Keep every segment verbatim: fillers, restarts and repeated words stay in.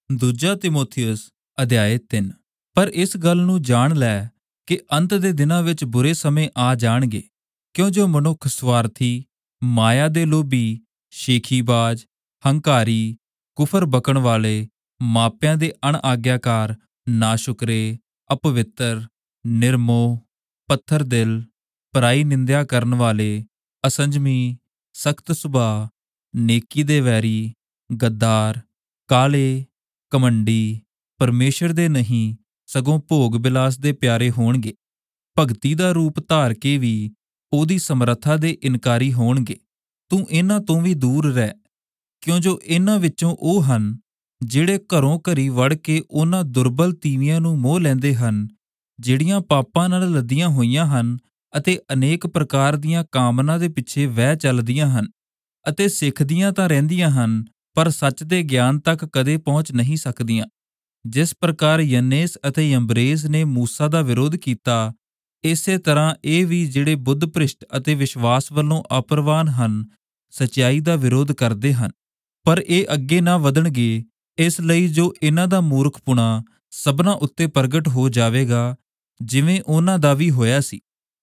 ਦੂਜਾ ਤਿਮੋਥਿਉਸ ਅਧਿਆਇ ਤਿੰਨ। ਪਰ ਇਸ ਗੱਲ ਨੂੰ ਜਾਣ ਲੈ ਕਿ ਅੰਤ ਦੇ ਦਿਨਾਂ ਵਿੱਚ ਬੁਰੇ ਸਮੇਂ ਆ ਜਾਣਗੇ, ਕਿਉਂ ਜੋ ਮਨੁੱਖ ਸਵਾਰਥੀ, ਮਾਇਆ ਦੇ ਲੋਭੀ, ਸ਼ੇਖੀਬਾਜ਼, ਹੰਕਾਰੀ, ਕੁਫਰ ਬਕਣ ਵਾਲੇ, ਮਾਪਿਆਂ ਦੇ ਅਣਆਗਿਆਕਾਰ, ਨਾਸ਼ੁਕਰੇ, ਅਪਵਿੱਤਰ, ਨਿਰਮੋਹ, ਪੱਥਰ ਦਿਲ, ਪਰਾਈ ਨਿੰਦਿਆ ਕਰਨ ਵਾਲੇ, ਅਸੰਜਮੀ, ਸਖਤ ਸੁਭਾਅ, ਨੇਕੀ ਦੇ ਵੈਰੀ, ਗੱਦਾਰ, ਕਾਲੇ, ਘਮੰਡੀ, ਪਰਮੇਸ਼ਰ ਦੇ ਨਹੀਂ ਸਗੋਂ ਭੋਗ ਬਿਲਾਸ ਦੇ ਪਿਆਰੇ ਹੋਣਗੇ। ਭਗਤੀ ਦਾ ਰੂਪ ਧਾਰ ਕੇ ਵੀ ਉਹਦੀ ਸਮਰੱਥਾ ਦੇ ਇਨਕਾਰੀ ਹੋਣਗੇ। ਤੂੰ ਇਹਨਾਂ ਤੋਂ ਵੀ ਦੂਰ ਰਹਿ, ਕਿਉਂ ਜੋ ਇਹਨਾਂ ਵਿੱਚੋਂ ਉਹ ਹਨ ਜਿਹੜੇ ਘਰੋਂ ਘਰੀ ਵੜ ਕੇ ਉਹਨਾਂ ਦੁਰਬਲ ਤੀਵੀਆਂ ਨੂੰ ਮੋਹ ਲੈਂਦੇ ਹਨ, ਜਿਹੜੀਆਂ ਪਾਪਾਂ ਨਾਲ ਲੱਦੀਆਂ ਹੋਈਆਂ ਹਨ ਅਤੇ ਅਨੇਕ ਪ੍ਰਕਾਰ ਦੀਆਂ ਕਾਮਨਾ ਦੇ ਪਿੱਛੇ ਵਹਿ ਚੱਲਦੀਆਂ ਹਨ, ਅਤੇ ਸਿੱਖਦੀਆਂ ਤਾਂ ਰਹਿੰਦੀਆਂ ਹਨ ਪਰ ਸੱਚ ਦੇ ਗਿਆਨ ਤੱਕ ਕਦੇ ਪਹੁੰਚ ਨਹੀਂ ਸਕਦੀਆਂ। ਜਿਸ ਪ੍ਰਕਾਰ ਯੰਨੇਸ ਅਤੇ ਯੰਬਰੇਸ ਨੇ ਮੂਸਾ ਦਾ ਵਿਰੋਧ ਕੀਤਾ, ਇਸੇ ਤਰ੍ਹਾਂ ਇਹ ਵੀ ਜਿਹੜੇ ਬੁੱਧ ਭ੍ਰਿਸ਼ਟ ਅਤੇ ਵਿਸ਼ਵਾਸ ਵੱਲੋਂ ਅਪਰਵਾਨ ਹਨ, ਸਚਾਈ ਦਾ ਵਿਰੋਧ ਕਰਦੇ ਹਨ। ਪਰ ਇਹ ਅੱਗੇ ਨਾ ਵਧਣਗੇ, ਇਸ ਲਈ ਜੋ ਇਹਨਾਂ ਦਾ ਮੂਰਖਪੁਣਾ ਸਭਨਾਂ ਉੱਤੇ ਪ੍ਰਗਟ ਹੋ ਜਾਵੇਗਾ, ਜਿਵੇਂ ਉਹਨਾਂ ਦਾ ਵੀ ਹੋਇਆ ਸੀ।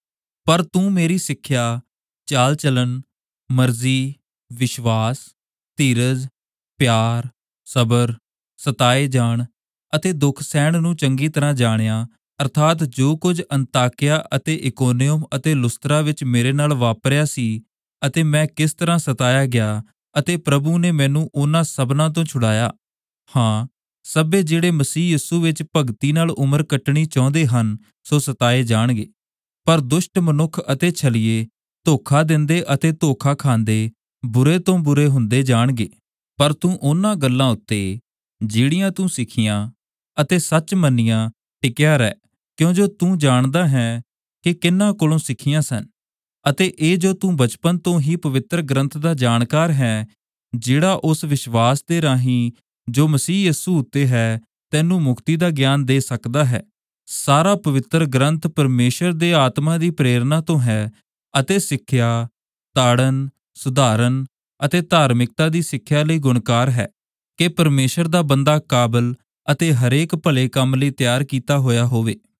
ਪਰ ਤੂੰ ਮੇਰੀ ਸਿੱਖਿਆ, ਚਾਲ ਚਲਨ, ਮਰਜ਼ੀ, ਵਿਸ਼ਵਾਸ, ਧੀਰਜ, ਪਿਆਰ, ਸਬਰ, ਸਤਾਏ ਜਾਣ ਅਤੇ ਦੁੱਖ ਸਹਿਣ ਨੂੰ ਚੰਗੀ ਤਰ੍ਹਾਂ ਜਾਣਿਆ, ਅਰਥਾਤ ਜੋ ਕੁਝ ਅੰਤਾਕਿਆ ਅਤੇ ਇਕੋਨਿਯਮ ਅਤੇ ਲੁਸਤਰਾ ਵਿੱਚ ਮੇਰੇ ਨਾਲ ਵਾਪਰਿਆ ਸੀ, ਅਤੇ ਮੈਂ ਕਿਸ ਤਰ੍ਹਾਂ ਸਤਾਇਆ ਗਿਆ ਅਤੇ ਪ੍ਰਭੂ ਨੇ ਮੈਨੂੰ ਉਹਨਾਂ ਸਭਨਾਂ ਤੋਂ ਛੁਡਾਇਆ। ਹਾਂ, ਸਭੇ ਜਿਹੜੇ ਮਸੀਹ ਯਿਸੂ ਵਿੱਚ ਭਗਤੀ ਨਾਲ ਉਮਰ ਕੱਟਣੀ ਚਾਹੁੰਦੇ ਹਨ, ਸੋ ਸਤਾਏ ਜਾਣਗੇ। ਪਰ ਦੁਸ਼ਟ ਮਨੁੱਖ ਅਤੇ ਛਲੀਏ ਧੋਖਾ ਦਿੰਦੇ ਅਤੇ ਧੋਖਾ ਖਾਂਦੇ ਬੁਰੇ ਤੋਂ ਬੁਰੇ ਹੁੰਦੇ ਜਾਣਗੇ। ਪਰ ਤੂੰ ਉਹਨਾਂ ਗੱਲਾਂ ਉੱਤੇ ਜਿਹੜੀਆਂ ਤੂੰ ਸਿੱਖੀਆਂ ਅਤੇ ਸੱਚ ਮੰਨੀਆਂ ਟਿਕਿਆ ਰਹਿ, ਕਿਉਂ ਜੋ ਤੂੰ ਜਾਣਦਾ ਹੈ ਕਿ ਕਿਹਨਾਂ ਕੋਲੋਂ ਸਿੱਖੀਆਂ ਸਨ, ਅਤੇ ਇਹ ਜੋ ਤੂੰ ਬਚਪਨ ਤੋਂ ਹੀ ਪਵਿੱਤਰ ਗ੍ਰੰਥ ਦਾ ਜਾਣਕਾਰ ਹੈ, ਜਿਹੜਾ ਉਸ ਵਿਸ਼ਵਾਸ ਦੇ ਰਾਹੀਂ ਜੋ ਮਸੀਹ ਯਿਸੂ ਉੱਤੇ ਹੈ ਤੈਨੂੰ ਮੁਕਤੀ ਦਾ ਗਿਆਨ ਦੇ ਸਕਦਾ ਹੈ। ਸਾਰਾ ਪਵਿੱਤਰ ਗ੍ਰੰਥ ਪਰਮੇਸ਼ਰ ਦੇ ਆਤਮਾ ਦੀ ਪ੍ਰੇਰਨਾ ਤੋਂ ਹੈ ਅਤੇ ਸਿੱਖਿਆ, ਤਾੜਨ, ਸੁਧਾਰਨ ਅਤੇ ਧਾਰਮਿਕਤਾ ਦੀ ਸਿੱਖਿਆ ਲਈ ਗੁਣਕਾਰ ਹੈ, ਕਿ ਪਰਮੇਸ਼ਰ ਦਾ ਬੰਦਾ ਕਾਬਲ ਅਤੇ ਹਰੇਕ ਭਲੇ ਕੰਮ ਲਈ ਤਿਆਰ ਕੀਤਾ ਹੋਇਆ ਹੋਵੇ।